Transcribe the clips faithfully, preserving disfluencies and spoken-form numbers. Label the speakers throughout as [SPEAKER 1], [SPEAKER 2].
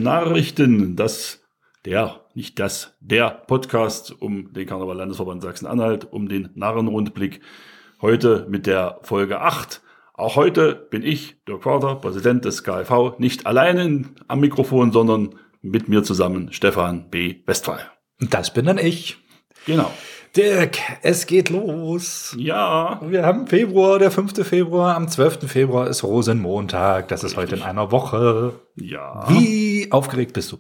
[SPEAKER 1] Nachrichten, das, der, nicht das, der Podcast um den Karneval-Landesverband Sachsen-Anhalt, um den Narrenrundblick. Heute mit der Folge acht. Auch heute bin ich, Dirk Vater, Präsident des K L V, nicht alleine am Mikrofon, sondern mit mir zusammen Stefan B. Westphal.
[SPEAKER 2] Das bin dann ich.
[SPEAKER 1] Genau.
[SPEAKER 2] Dirk, es geht los.
[SPEAKER 1] Ja.
[SPEAKER 2] Wir haben Februar, der fünfte Februar. Am zwölften Februar ist Rosenmontag. Das ist heute in einer Woche.
[SPEAKER 1] Ja.
[SPEAKER 2] Wie aufgeregt bist du?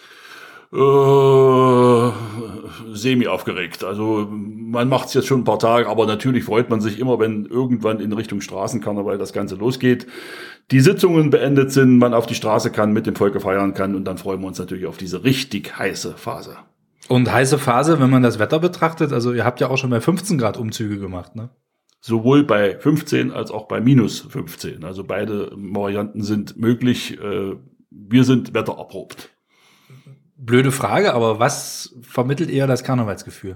[SPEAKER 1] Äh, semi aufgeregt. Also man macht es jetzt schon ein paar Tage, aber natürlich freut man sich immer, wenn irgendwann in Richtung Straßenkarneval das Ganze losgeht. Die Sitzungen beendet sind, man auf die Straße kann, mit dem Volke feiern kann und dann freuen wir uns natürlich auf diese richtig heiße Phase.
[SPEAKER 2] Und heiße Phase, wenn man das Wetter betrachtet, also ihr habt ja auch schon bei fünfzehn Grad Umzüge gemacht, ne?
[SPEAKER 1] Sowohl bei fünfzehn als auch bei minus fünfzehn. Also beide Varianten sind möglich. Wir sind wettererprobt.
[SPEAKER 2] Blöde Frage, aber was vermittelt eher das Karnevalsgefühl?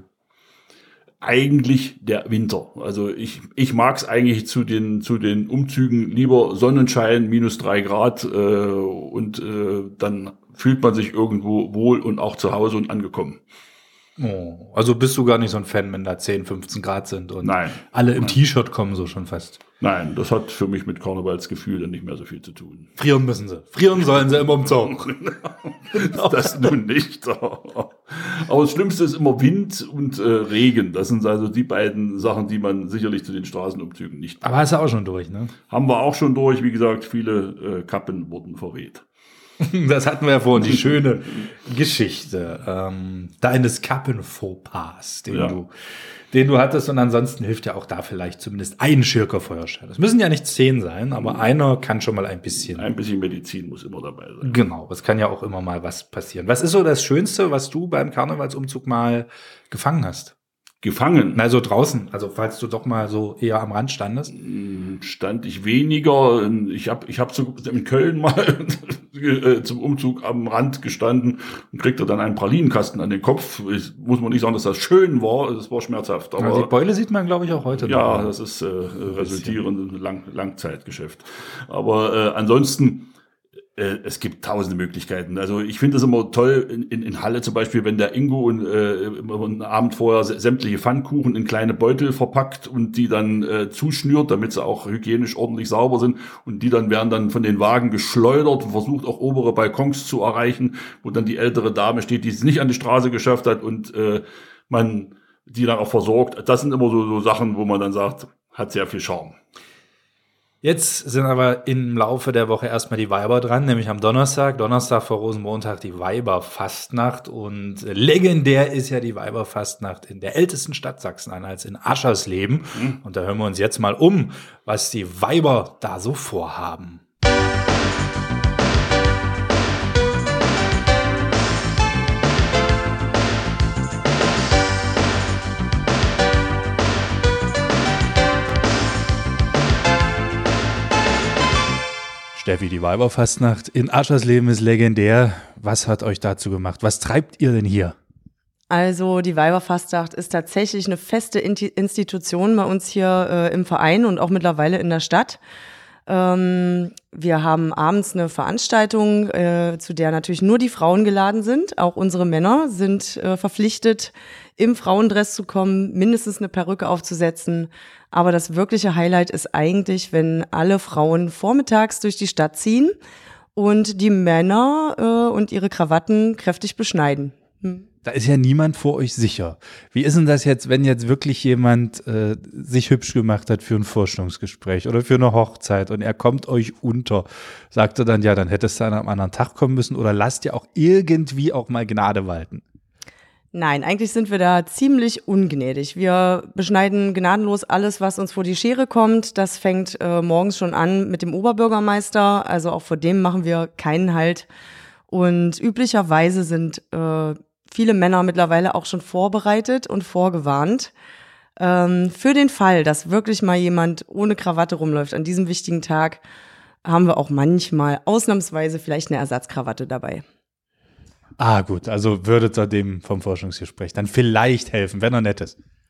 [SPEAKER 1] Eigentlich der Winter. Also ich, ich mag es eigentlich zu den, zu den Umzügen lieber Sonnenschein, minus drei Grad äh, und äh, dann fühlt man sich irgendwo wohl und auch zu Hause und angekommen.
[SPEAKER 2] Oh, also bist du gar nicht so ein Fan, wenn da zehn, fünfzehn Grad sind und
[SPEAKER 1] Nein,
[SPEAKER 2] alle im
[SPEAKER 1] nein.
[SPEAKER 2] T-Shirt kommen so schon fast.
[SPEAKER 1] Nein, das hat für mich mit Karnevalsgefühl dann nicht mehr so viel zu tun.
[SPEAKER 2] Frieren müssen sie. Frieren sollen sie im Umzug.
[SPEAKER 1] Das nun nicht. Aber das Schlimmste ist immer Wind und äh, Regen. Das sind also die beiden Sachen, die man sicherlich zu den Straßenumzügen nicht macht.
[SPEAKER 2] Aber hast du auch schon durch, ne?
[SPEAKER 1] Haben wir auch schon durch. Wie gesagt, viele äh, Kappen wurden verweht.
[SPEAKER 2] Das hatten wir ja vorhin, die schöne Geschichte ähm, deines Kappen-Fauxpas, den,
[SPEAKER 1] Ja.
[SPEAKER 2] du, den du hattest. Und ansonsten hilft ja auch da vielleicht zumindest ein Schirker-Feuerstein. Es müssen ja nicht zehn sein, aber einer kann schon mal ein bisschen.
[SPEAKER 1] Ein bisschen Medizin muss immer dabei sein.
[SPEAKER 2] Genau, es kann ja auch immer mal was passieren. Was ist so das Schönste, was du beim Karnevalsumzug mal gefangen hast?
[SPEAKER 1] Gefangen
[SPEAKER 2] Na, so draußen, also falls du doch mal so eher am Rand standest.
[SPEAKER 1] stand ich weniger. Ich habe ich hab so in Köln mal zum Umzug am Rand gestanden und kriegte dann einen Pralinenkasten an den Kopf. Ich, muss man nicht sagen, dass das schön war, es war schmerzhaft. Aber
[SPEAKER 2] Also die Beule sieht man, glaube ich, auch heute
[SPEAKER 1] ja,
[SPEAKER 2] noch.
[SPEAKER 1] das ist äh, resultierend Lang Langzeitgeschäft. Aber äh, ansonsten, äh, es gibt tausende Möglichkeiten. Also ich finde es immer toll, in, in, in Halle zum Beispiel, wenn der Ingo und, äh, einen Abend vorher sämtliche Pfannkuchen in kleine Beutel verpackt und die dann äh, zuschnürt, damit sie auch hygienisch ordentlich sauber sind. Und die dann werden dann von den Wagen geschleudert und versucht auch obere Balkons zu erreichen, wo dann die ältere Dame steht, die es nicht an die Straße geschafft hat und äh, man die dann auch versorgt. Das sind immer so, so Sachen, wo man dann sagt, hat sehr viel Charme.
[SPEAKER 2] Jetzt sind aber im Laufe der Woche erstmal die Weiber dran, nämlich am Donnerstag. Donnerstag vor Rosenmontag die Weiberfastnacht. Und legendär ist ja die Weiberfastnacht in der ältesten Stadt Sachsen-Anhalts, in Aschersleben. Mhm. Und da hören wir uns jetzt mal um, was die Weiber da so vorhaben. Steffi, die Weiberfastnacht in Aschersleben ist legendär. Was hat euch dazu gemacht? Was treibt ihr denn hier?
[SPEAKER 3] Also die Weiberfastnacht ist tatsächlich eine feste Institution bei uns hier äh, im Verein und auch mittlerweile in der Stadt. Ähm, wir haben abends eine Veranstaltung, äh, zu der natürlich nur die Frauen geladen sind. Auch unsere Männer sind äh, verpflichtet, im Frauendress zu kommen, mindestens eine Perücke aufzusetzen. Aber das wirkliche Highlight ist eigentlich, wenn alle Frauen vormittags durch die Stadt ziehen und die Männer äh, und ihre Krawatten kräftig beschneiden. Hm.
[SPEAKER 2] Da ist ja niemand vor euch sicher. Wie ist denn das jetzt, wenn jetzt wirklich jemand äh, sich hübsch gemacht hat für ein Vorstellungsgespräch oder für eine Hochzeit und er kommt euch unter? Sagt er dann, ja, dann hättest du an einem anderen Tag kommen müssen oder lasst ihr auch irgendwie auch mal Gnade walten?
[SPEAKER 3] Nein, eigentlich sind wir da ziemlich ungnädig. Wir beschneiden gnadenlos alles, was uns vor die Schere kommt. Das fängt äh, morgens schon an mit dem Oberbürgermeister. Also auch vor dem machen wir keinen Halt. Und üblicherweise sind äh, viele Männer mittlerweile auch schon vorbereitet und vorgewarnt. Ähm, für den Fall, dass wirklich mal jemand ohne Krawatte rumläuft an diesem wichtigen Tag, haben wir auch manchmal ausnahmsweise vielleicht eine Ersatzkrawatte dabei.
[SPEAKER 2] Ah, gut, also würdet ihr dem vom Forschungsgespräch dann vielleicht helfen, wenn er nett ist.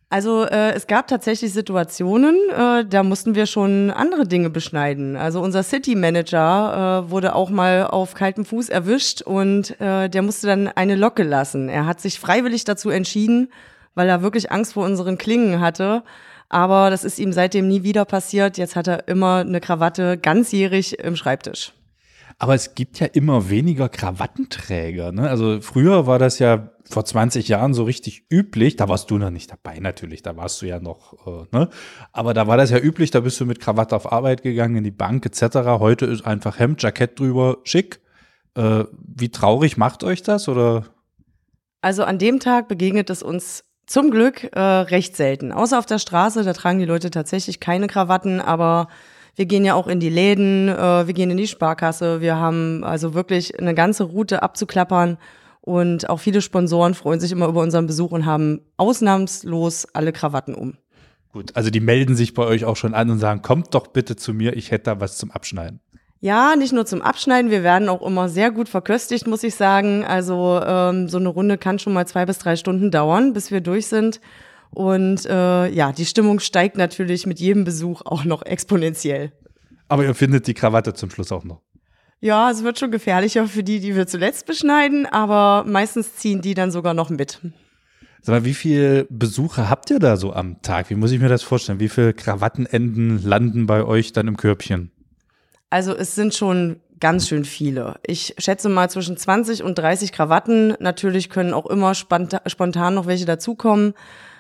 [SPEAKER 3] Also äh, es gab tatsächlich Situationen, äh, da mussten wir schon andere Dinge beschneiden. Also unser City Manager äh, wurde auch mal auf kaltem Fuß erwischt und äh, der musste dann eine Locke lassen. Er hat sich freiwillig dazu entschieden, weil er wirklich Angst vor unseren Klingen hatte. Aber das ist ihm seitdem nie wieder passiert. Jetzt hat er immer eine Krawatte ganzjährig im Schreibtisch.
[SPEAKER 2] Aber es gibt ja immer weniger Krawattenträger, ne? Also früher war das ja vor zwanzig Jahren so richtig üblich. Da warst du noch nicht dabei natürlich, da warst du ja noch, äh, ne? Aber da war das ja üblich, da bist du mit Krawatte auf Arbeit gegangen, in die Bank et cetera. Heute ist einfach Hemd, Jackett drüber, schick. Äh, wie traurig macht euch das, oder?
[SPEAKER 3] Also an dem Tag begegnet es uns zum Glück äh, recht selten. Außer auf der Straße, da tragen die Leute tatsächlich keine Krawatten, aber wir gehen ja auch in die Läden, äh, wir gehen in die Sparkasse, wir haben also wirklich eine ganze Route abzuklappern und auch viele Sponsoren freuen sich immer über unseren Besuch und haben ausnahmslos alle Krawatten um.
[SPEAKER 2] Gut, also die melden sich bei euch auch schon an und sagen, kommt doch bitte zu mir, ich hätte da was zum Abschneiden.
[SPEAKER 3] Ja, nicht nur zum Abschneiden, wir werden auch immer sehr gut verköstigt, muss ich sagen. Also ähm, so eine Runde kann schon mal zwei bis drei Stunden dauern, bis wir durch sind. Und äh, ja, die Stimmung steigt natürlich mit jedem Besuch auch noch exponentiell.
[SPEAKER 2] Aber ihr findet die Krawatte zum Schluss auch noch?
[SPEAKER 3] Ja, es wird schon gefährlicher für die, die wir zuletzt beschneiden, aber meistens ziehen die dann sogar noch mit.
[SPEAKER 2] Sag mal, wie viele Besucher habt ihr da so am Tag? Wie muss ich mir das vorstellen? Wie viele Krawattenenden landen bei euch dann im Körbchen?
[SPEAKER 3] Also es sind schon ganz schön viele. Ich schätze mal zwischen zwanzig und dreißig Krawatten. Natürlich können auch immer spontan noch welche dazukommen.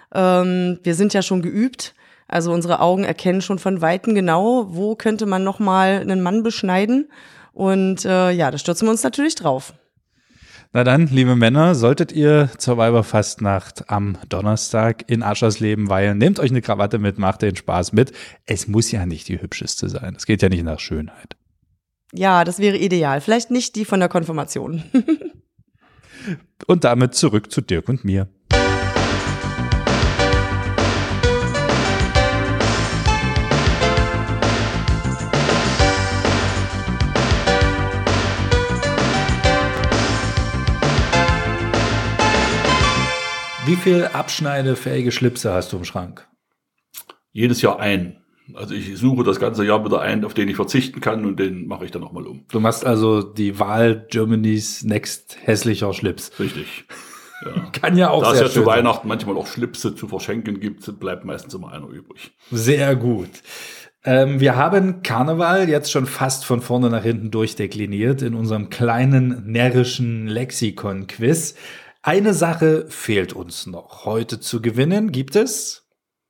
[SPEAKER 3] Ähm, wir sind ja schon geübt, also unsere Augen erkennen schon von Weitem genau, wo könnte man noch mal einen Mann beschneiden. Und äh, ja, da stürzen wir uns natürlich drauf.
[SPEAKER 2] Na dann, liebe Männer, solltet ihr zur Weiberfastnacht am Donnerstag in Aschersleben weilen, nehmt euch eine Krawatte mit, macht den Spaß mit. Es muss ja nicht die hübscheste sein. Es geht ja nicht nach Schönheit.
[SPEAKER 3] Ja, das wäre ideal. Vielleicht nicht die von der Konfirmation.
[SPEAKER 2] Und damit zurück zu Dirk und mir. Wie viel abschneidefähige Schlipse hast du im Schrank?
[SPEAKER 1] Jedes Jahr ein. Also ich suche das ganze Jahr wieder einen, auf den ich verzichten kann und den mache ich dann nochmal um.
[SPEAKER 2] Du machst also die Wahl Germany's Next hässlicher Schlips.
[SPEAKER 1] Richtig. Ja.
[SPEAKER 2] Kann ja auch
[SPEAKER 1] da
[SPEAKER 2] sehr
[SPEAKER 1] es ja
[SPEAKER 2] schön
[SPEAKER 1] zu
[SPEAKER 2] sein.
[SPEAKER 1] Weihnachten manchmal auch Schlipse zu verschenken gibt, bleibt meistens immer einer übrig.
[SPEAKER 2] Sehr gut. Ähm, wir haben Karneval jetzt schon fast von vorne nach hinten durchdekliniert in unserem kleinen närrischen Lexikon-Quiz. Eine Sache fehlt uns noch. Heute zu gewinnen gibt es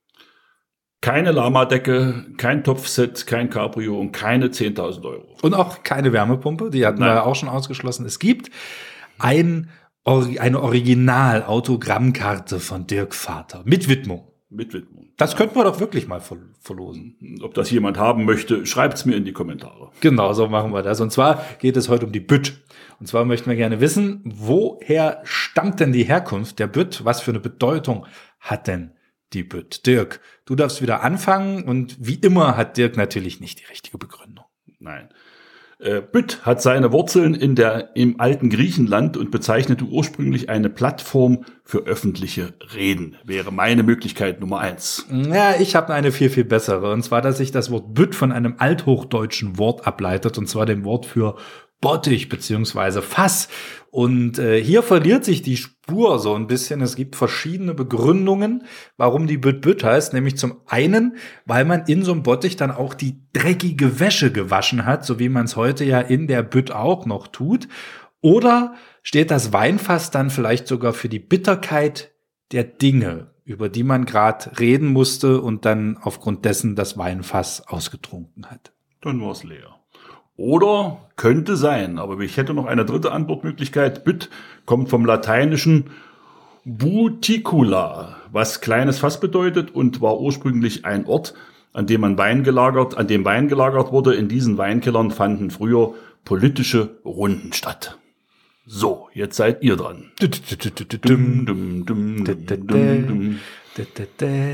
[SPEAKER 1] keine Lama-Decke, kein Topfset, kein Cabrio und keine zehntausend Euro.
[SPEAKER 2] Und auch keine Wärmepumpe, die hatten Nein. wir ja auch schon ausgeschlossen. Es gibt ein, eine Original-Autogrammkarte von Dirk Vater mit Widmung.
[SPEAKER 1] Mit Widmung.
[SPEAKER 2] Das ja. könnten wir doch wirklich mal verlosen.
[SPEAKER 1] Ob das jemand haben möchte, schreibt's mir in die Kommentare.
[SPEAKER 2] Genau, so machen wir das. Und zwar geht es heute um die Bütt. Und zwar möchten wir gerne wissen, woher stammt denn die Herkunft der Bütt? Was für eine Bedeutung hat denn die Bütt? Dirk, du darfst wieder anfangen und wie immer hat Dirk natürlich nicht die richtige Begründung.
[SPEAKER 1] Nein. Äh, Bütt hat seine Wurzeln in der, im alten Griechenland und bezeichnete ursprünglich eine Plattform für öffentliche Reden. Wäre meine Möglichkeit Nummer eins.
[SPEAKER 2] Ja, ich habe eine viel, viel bessere. Und zwar, dass sich das Wort Bütt von einem althochdeutschen Wort ableitet, und zwar dem Wort für Bottich beziehungsweise Fass. Und äh, hier verliert sich die Spur so ein bisschen. Es gibt verschiedene Begründungen, warum die Bütt Bütt heißt. Nämlich zum einen, weil man in so einem Bottich dann auch die dreckige Wäsche gewaschen hat, so wie man es heute ja in der Bütt auch noch tut. Oder steht das Weinfass dann vielleicht sogar für die Bitterkeit der Dinge, über die man gerade reden musste und dann aufgrund dessen das Weinfass ausgetrunken hat.
[SPEAKER 1] Dann war es leer. Oder könnte sein, aber ich hätte noch eine dritte Antwortmöglichkeit. Bütt kommt vom lateinischen Buticula, was kleines Fass bedeutet und war ursprünglich ein Ort, an dem man Wein gelagert, an dem Wein gelagert wurde. In diesen Weinkellern fanden früher politische Runden statt. So, jetzt seid ihr dran.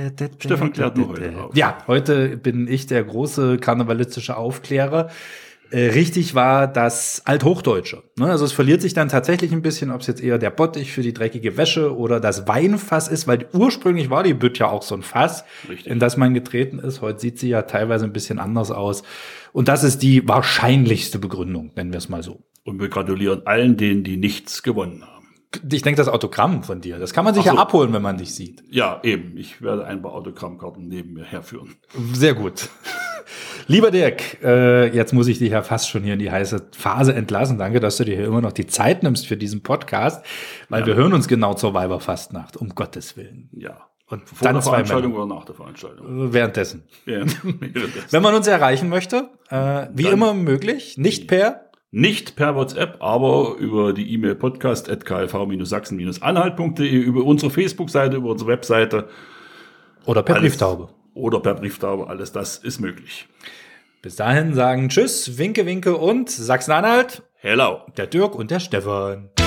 [SPEAKER 2] Stefan klärt noch heute auf. Ja, heute bin ich der große karnevalistische Aufklärer. Äh, richtig war das Althochdeutsche. Ne? Also es verliert sich dann tatsächlich ein bisschen, ob es jetzt eher der Bottich für die dreckige Wäsche oder das Weinfass ist, weil ursprünglich war die Bütt ja auch so ein Fass, richtig, in das man getreten ist. Heute sieht sie ja teilweise ein bisschen anders aus. Und das ist die wahrscheinlichste Begründung, nennen wir es mal so.
[SPEAKER 1] Und wir gratulieren allen denen, die nichts gewonnen haben.
[SPEAKER 2] Ich denke, das Autogramm von dir, das kann man sich
[SPEAKER 1] Ach so.
[SPEAKER 2] ja abholen, wenn man dich sieht.
[SPEAKER 1] Ja, eben. Ich werde ein paar Autogrammkarten neben mir herführen.
[SPEAKER 2] Sehr gut. Lieber Dirk, äh, jetzt muss ich dich ja fast schon hier in die heiße Phase entlassen. Danke, dass du dir hier immer noch die Zeit nimmst für diesen Podcast, weil ja. wir hören uns genau zur Weiberfastnacht, um Gottes Willen.
[SPEAKER 1] Ja.
[SPEAKER 2] Und
[SPEAKER 1] vor
[SPEAKER 2] dann
[SPEAKER 1] der
[SPEAKER 2] zwei
[SPEAKER 1] Veranstaltung
[SPEAKER 2] Männer.
[SPEAKER 1] oder nach der Veranstaltung?
[SPEAKER 2] Währenddessen.
[SPEAKER 1] Ja, währenddessen.
[SPEAKER 2] Wenn man uns erreichen möchte, äh, wie dann immer möglich, nicht per...
[SPEAKER 1] Nicht per WhatsApp, aber über die E-Mail podcast at k f v sachsen anhalt punkt de, über unsere Facebook-Seite, über unsere Webseite.
[SPEAKER 2] Oder per
[SPEAKER 1] alles,
[SPEAKER 2] Brieftaube.
[SPEAKER 1] Oder per Brieftaube, alles das ist möglich.
[SPEAKER 2] Bis dahin sagen Tschüss, Winke, Winke und Sachsen-Anhalt.
[SPEAKER 1] Hello.
[SPEAKER 2] Der Dirk und der Stefan.